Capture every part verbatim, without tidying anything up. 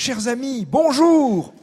Chers amis, bonjour.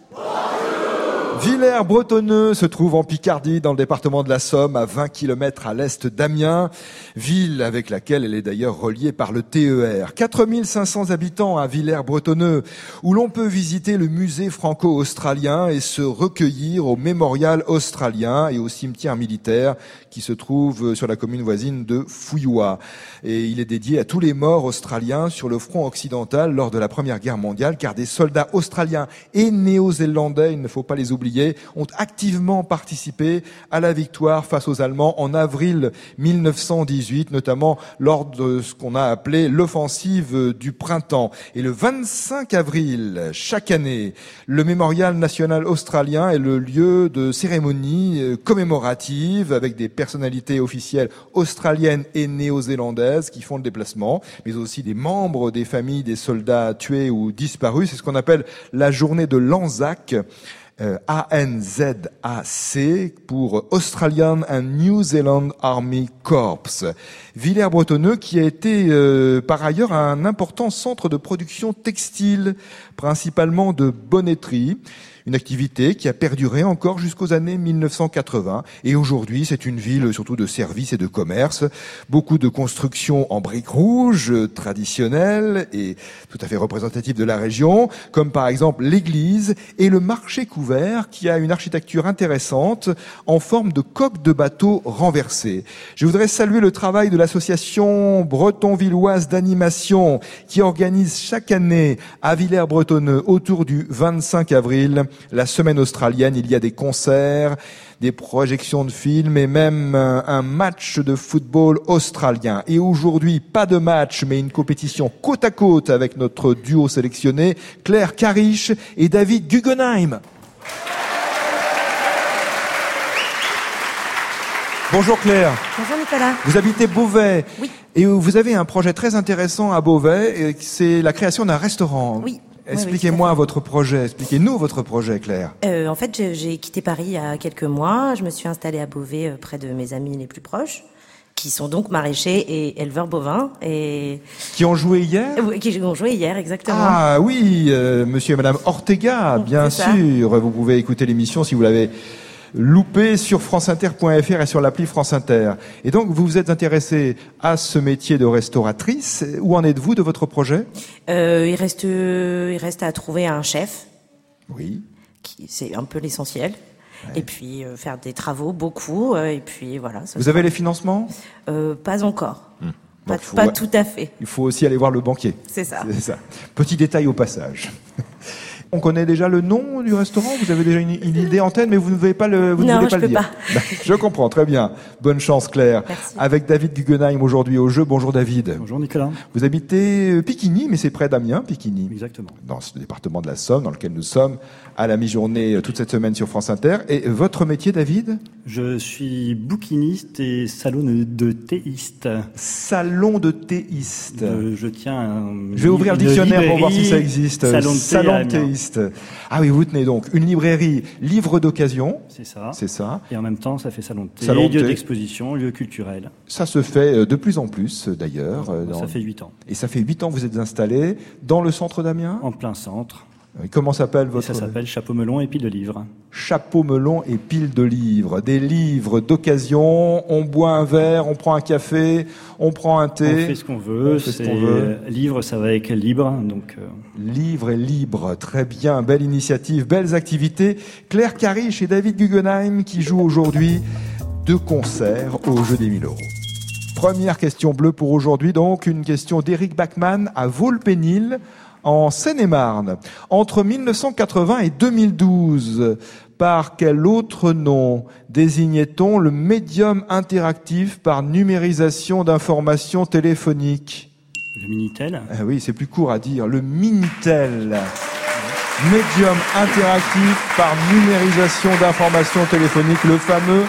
Villers-Bretonneux se trouve en Picardie, dans le département de la Somme, à vingt kilomètres à l'est d'Amiens, ville avec laquelle elle est d'ailleurs reliée par le T E R. quatre mille cinq cents habitants à Villers-Bretonneux, où l'on peut visiter le musée franco-australien et se recueillir au mémorial australien et au cimetière militaire qui se trouve sur la commune voisine de Fouillois. Et il est dédié à tous les morts australiens sur le front occidental lors de la Première Guerre mondiale, car des soldats australiens et néo-zélandais, il ne faut pas les oublier, ont activement participé à la victoire face aux Allemands en avril mille neuf cent dix-huit, notamment lors de ce qu'on a appelé l'offensive du printemps. Et le vingt-cinq avril, chaque année, le Mémorial national australien est le lieu de cérémonies commémoratives avec des personnalités officielles australiennes et néo-zélandaises qui font le déplacement, mais aussi des membres des familles des soldats tués ou disparus. C'est ce qu'on appelle la journée de l'Anzac. Euh, A N Z A C pour Australian and New Zealand Army Corps. Villers-Bretonneux qui a été euh, par ailleurs un important centre de production textile, principalement de bonnetterie. Une activité qui a perduré encore jusqu'aux années mille neuf cent quatre-vingts. Et aujourd'hui, c'est une ville surtout de services et de commerce. Beaucoup de constructions en briques rouges, traditionnelles et tout à fait représentatives de la région, comme par exemple l'église et le marché couvert qui a une architecture intéressante en forme de coque de bateau renversée. Je voudrais saluer le travail de l'association breton-villoise d'animation qui organise chaque année à Villers-Bretonneux autour du vingt-cinq avril la semaine australienne. Il y a des concerts, des projections de films et même un match de football australien. Et aujourd'hui, pas de match, mais une compétition côte à côte avec notre duo sélectionné, Claire Cariche et David Guggenheim. Bonjour Claire. Bonjour Nicolas. Vous habitez Beauvais. Oui. Et vous avez un projet très intéressant à Beauvais, c'est la création d'un restaurant. Oui. Expliquez-moi oui, oui, votre projet, expliquez-nous votre projet, Claire. Euh, en fait, j'ai, j'ai quitté Paris il y a quelques mois. Je me suis installée à Beauvais euh, près de mes amis les plus proches, qui sont donc maraîchers et éleveurs bovins. Et... Qui ont joué hier euh, Qui ont joué hier, exactement. Ah oui, euh, monsieur et madame Ortega, bien sûr. Vous pouvez écouter l'émission si vous l'avez loupé sur franceinter point f r et sur l'appli France Inter. Et donc, vous vous êtes intéressé à ce métier de restauratrice. Où en êtes-vous de votre projet ? euh, il reste, il reste à trouver un chef. Oui. Qui, c'est un peu l'essentiel. Ouais. Et puis, euh, faire des travaux, beaucoup. Euh, et puis, voilà. Vous sera... avez les financements ? euh, Pas encore. Hum. Pas, faut, pas ouais. tout à fait. Il faut aussi aller voir le banquier. C'est ça. C'est ça. Petit détail au passage. On connaît déjà le nom du restaurant. Vous avez déjà une, une idée en tête, mais vous ne voulez pas le, vous non, ne voulez pas je le peux dire. Pas. Je comprends très bien. Bonne chance, Claire. Merci. Avec David Guggenheim aujourd'hui au jeu. Bonjour David. Bonjour Nicolas. Vous habitez Piquigny, mais c'est près d'Amiens, Piquigny. Exactement. Dans ce département de la Somme, dans lequel nous sommes à la mi-journée toute cette semaine sur France Inter. Et votre métier, David ? Je suis bouquiniste et salon de théiste. Salon de théiste. Je, je tiens. Un, je vais ouvrir le dictionnaire pour voir si ça existe. Salon de, salon de théiste. Ah oui, vous tenez donc une librairie, livre d'occasion. C'est ça. C'est ça. Et en même temps, ça fait salon de thé, salon de lieu thé. d'exposition, lieu culturel. Ça se fait de plus en plus, d'ailleurs. Ça dans... fait huit ans. Et ça fait huit ans que vous êtes installé dans le centre d'Amiens ? En plein centre. Et comment s'appelle votre... Et ça s'appelle Chapeau melon et pile de livres. Chapeau melon et pile de livres. Des livres d'occasion, on boit un verre, on prend un café, on prend un thé. On fait ce qu'on veut. On fait ce qu'on veut. Livre, ça va avec libre. Donc, euh... Livre et libre, très bien, belle initiative, belles activités. Claire Cariche et David Guggenheim qui jouent aujourd'hui deux concerts au jeu des mille euros. Première question bleue pour aujourd'hui, donc une question d'Éric Bachmann à Vaux-le-Pénil, en Seine-et-Marne. Entre mille neuf cent quatre-vingts et deux mille douze, par quel autre nom désignait-on le médium interactif par numérisation d'informations téléphoniques ? Le Minitel ? Ah oui, c'est plus court à dire. Le Minitel. Médium interactif par numérisation d'informations téléphoniques, le fameux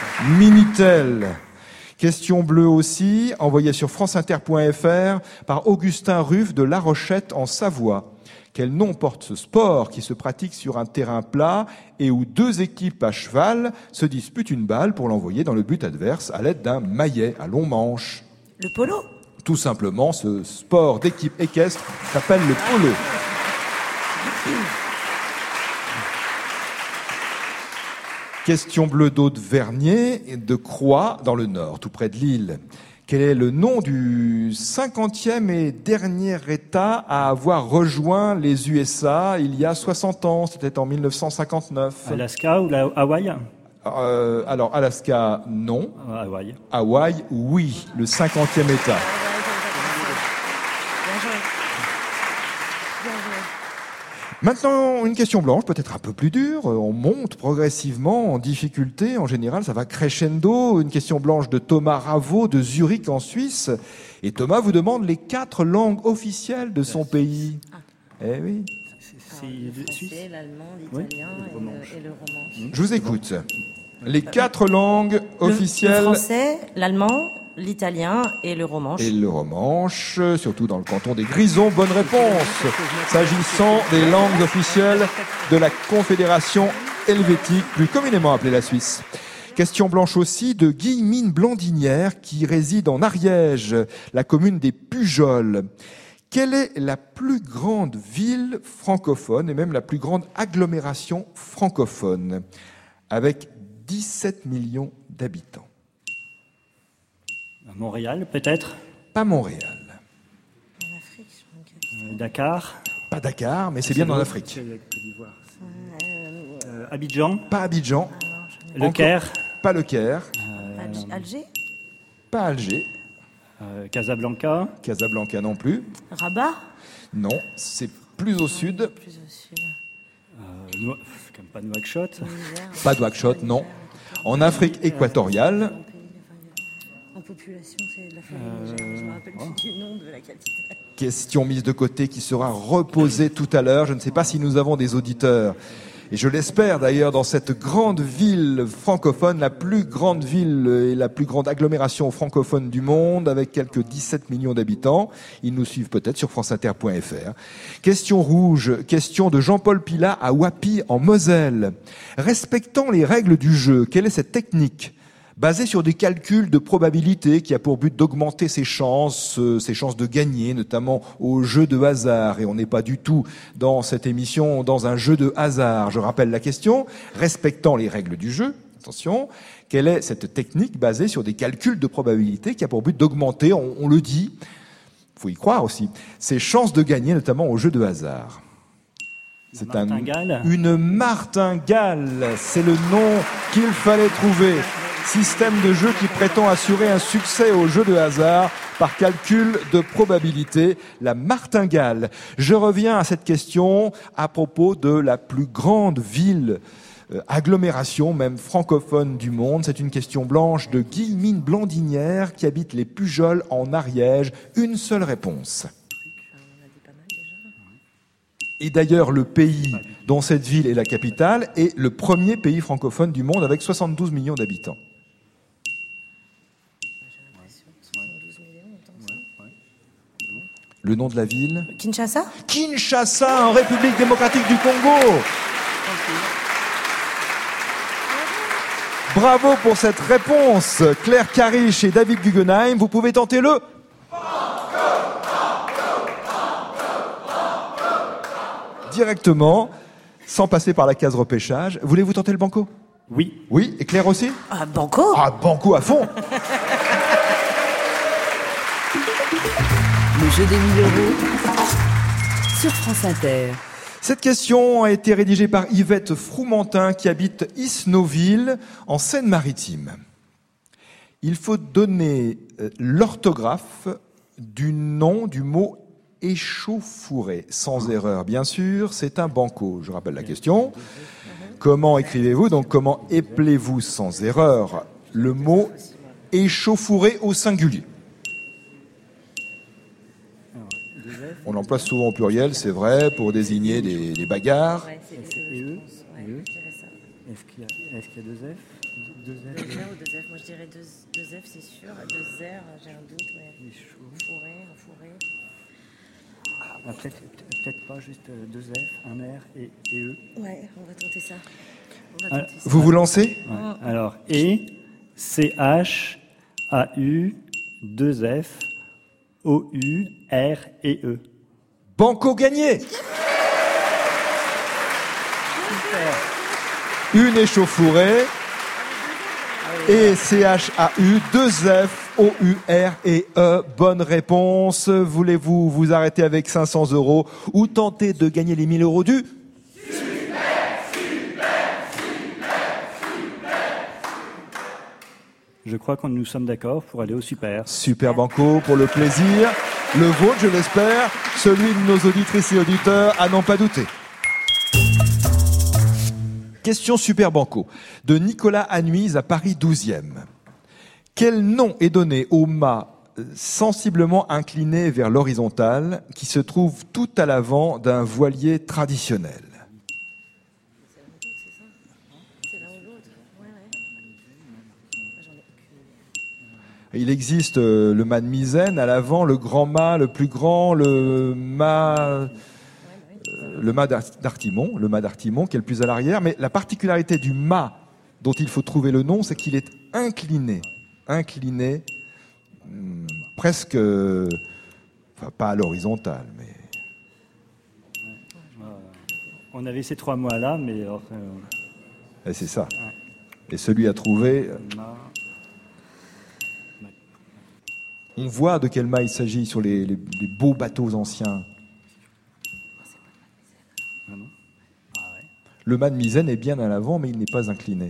Minitel. Question bleue aussi, envoyée sur franceinter point f r par Augustin Ruff de La Rochette en Savoie. Quel nom porte ce sport qui se pratique sur un terrain plat et où deux équipes à cheval se disputent une balle pour l'envoyer dans le but adverse à l'aide d'un maillet à long manche ? Le polo ? Tout simplement, ce sport d'équipe équestre s'appelle le polo. Question bleue d'Aude-Vernier, de Croix, dans le Nord, tout près de Lille. Quel est le nom du cinquantième et dernier État à avoir rejoint les U S A il y a soixante ans? C'était en mille neuf cent cinquante-neuf. Alaska ou la Hawaï? Euh, alors, Alaska, non. Hawaï. Hawaï, oui. Le cinquantième État. Maintenant, une question blanche, peut-être un peu plus dure. On monte progressivement en difficulté. En général, ça va crescendo. Une question blanche de Thomas Raveau de Zurich en Suisse. Et Thomas vous demande les quatre langues officielles de son pays. Ah. Eh oui. C'est le français, l'allemand, l'italien oui. et, et le romanche. Je vous écoute. Les quatre langues officielles. Le français, l'allemand, l'italien et le romanche. Et le romanche, surtout dans le canton des Grisons. Bonne réponse. S'agissant des langues officielles de la Confédération helvétique, plus communément appelée la Suisse. Question blanche aussi de Guillemine Blandinière, qui réside en Ariège, la commune des Pujols. Quelle est la plus grande ville francophone et même la plus grande agglomération francophone avec dix-sept millions d'habitants? Montréal, peut-être? Pas Montréal. En Afrique, je crois que... Dakar? Pas Dakar, mais c'est, c'est bien en Afrique. Euh, Abidjan? Pas Abidjan. Le Encore, Caire? Pas le Caire. Euh... Alger? Pas Alger. Euh, Casablanca? Casablanca non plus. Rabat? Non, c'est plus au sud. Plus au sud. Euh, no... C'est comme pas Nouakchott? Pas Nouakchott, non. En Afrique équatoriale. En population, c'est de la famille. Euh... Je me rappelle oh. plus du nom de la capitale. Question mise de côté qui sera reposée tout à l'heure. Je ne sais pas si nous avons des auditeurs. Et je l'espère d'ailleurs dans cette grande ville francophone, la plus grande ville et la plus grande agglomération francophone du monde, avec quelques dix-sept millions d'habitants. Ils nous suivent peut-être sur franceinter point f r. Question rouge, question de Jean-Paul Pilat à Wappy en Moselle. Respectant les règles du jeu, quelle est cette technique basée sur des calculs de probabilité qui a pour but d'augmenter ses chances, euh, ses chances de gagner, notamment au jeu de hasard. Et on n'est pas du tout dans cette émission dans un jeu de hasard. Je rappelle la question. Respectant les règles du jeu, attention, quelle est cette technique basée sur des calculs de probabilité qui a pour but d'augmenter, on, on le dit, faut y croire aussi, ses chances de gagner, notamment au jeu de hasard? C'est un, une martingale. C'est le nom qu'il fallait trouver. Système de jeu qui prétend assurer un succès au jeu de hasard par calcul de probabilité, la martingale. Je reviens à cette question à propos de la plus grande ville, euh, agglomération même francophone du monde. C'est une question blanche de Guillemine Blandinière qui habite les Pujols en Ariège. Une seule réponse. Et d'ailleurs, le pays dont cette ville est la capitale est le premier pays francophone du monde avec soixante-douze millions d'habitants. Le nom de la ville? Kinshasa? Kinshasa, en République démocratique du Congo. Bravo pour cette réponse, Claire Cariche et David Guggenheim. Vous pouvez tenter le... directement, sans passer par la case repêchage. Voulez-vous tenter le banco? Oui. Oui, et Claire aussi? Ah, banco? Ah, banco à fond. Le jeu des mille euros sur France Inter. Cette question a été rédigée par Yvette Froumentin qui habite Isnoville en Seine-Maritime. Il faut donner l'orthographe du nom du mot échauffourée, sans erreur bien sûr, c'est un banco. Je rappelle la question. Comment écrivez-vous, donc comment épelez-vous sans erreur le mot échauffourée au singulier? On l'emploie souvent au pluriel, c'est vrai, pour désigner des, des bagarres. Et eux, est-ce qu'il y a, est-ce qu'il y a deux F? Deux F ou deux F? Moi je dirais deux, deux F, c'est sûr. Deux R, j'ai un doute, mais fourré, un fourré. Ah, peut-être, peut-être pas juste deux F, un R et, et E. Ouais, on va tenter ça. On va tenter ah, ça. Vous vous lancez? Ouais. Alors, E, C H, A U, deux F, O U, R et E. Banco gagné. Une échauffourée. Et C H A U, deux F, O U R et E. Bonne réponse. Voulez-vous vous arrêter avec cinq cents euros ou tenter de gagner les mille euros du Je crois que nous sommes d'accord pour aller au super. Super Banco pour le plaisir. Le vôtre, je l'espère. Celui de nos auditrices et auditeurs, à n'en pas douter. Question Super Banco de Nicolas Anuise à Paris douzième. Quel nom est donné au mât sensiblement incliné vers l'horizontale qui se trouve tout à l'avant d'un voilier traditionnel? Il existe le mât de misaine à l'avant, le grand mât, le plus grand, le mât, le mât d'artimon, le mât d'artimon qui est le plus à l'arrière. Mais la particularité du mât dont il faut trouver le nom, c'est qu'il est incliné, incliné, hum, presque, enfin pas à l'horizontale, mais. On avait ces trois mots-là, mais euh... Et c'est ça. Et celui à trouver. On voit de quel mât il s'agit sur les, les, les beaux bateaux anciens. Le mât de misaine est bien à l'avant, mais il n'est pas incliné.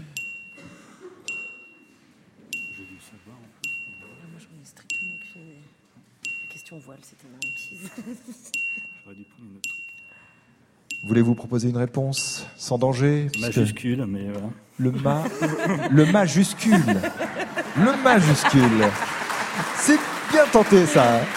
Voulez-vous proposer une réponse sans danger? Majuscule, mais voilà. Le mât, le majuscule, le majuscule. C'est bien tenté, ça. Hein.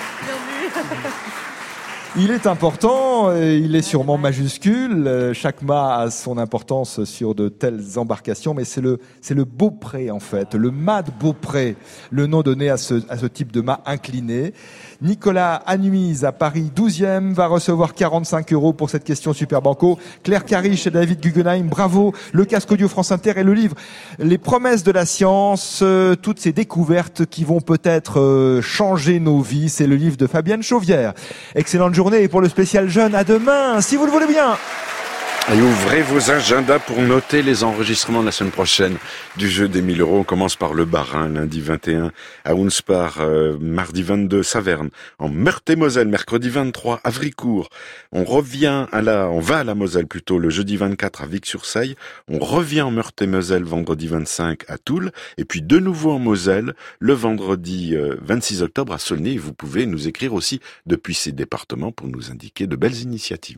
Il est important, il est sûrement majuscule. Chaque mât a son importance sur de telles embarcations, mais c'est le, c'est le Beaupré, en fait. Le mât de Beaupré, le nom donné à ce, à ce type de mât incliné. Nicolas Anuise à Paris douzième va recevoir quarante-cinq euros pour cette question Super Banco. Claire Cariche et David Guggenheim, bravo. Le casque audio France Inter et le livre Les promesses de la science, euh, toutes ces découvertes qui vont peut-être euh, changer nos vies. C'est le livre de Fabienne Chauvière. Excellente journée et pour le spécial jeune, à demain, si vous le voulez bien. Et ouvrez vos agendas pour noter les enregistrements de la semaine prochaine du jeu des mille euros. On commence par le Bas-Rhin, lundi vingt et un à Unspar, euh, mardi vingt-deux, Saverne, en Meurthe-et-Moselle, mercredi vingt-trois, Havricourt. On revient à la, on va à la Moselle plutôt, le jeudi vingt-quatre à Vic-sur-Seille. On revient en Meurthe-et-Moselle, vendredi vingt-cinq à Toul. Et puis de nouveau en Moselle, le vendredi euh, vingt-six octobre à Saulnay. Et vous pouvez nous écrire aussi depuis ces départements pour nous indiquer de belles initiatives.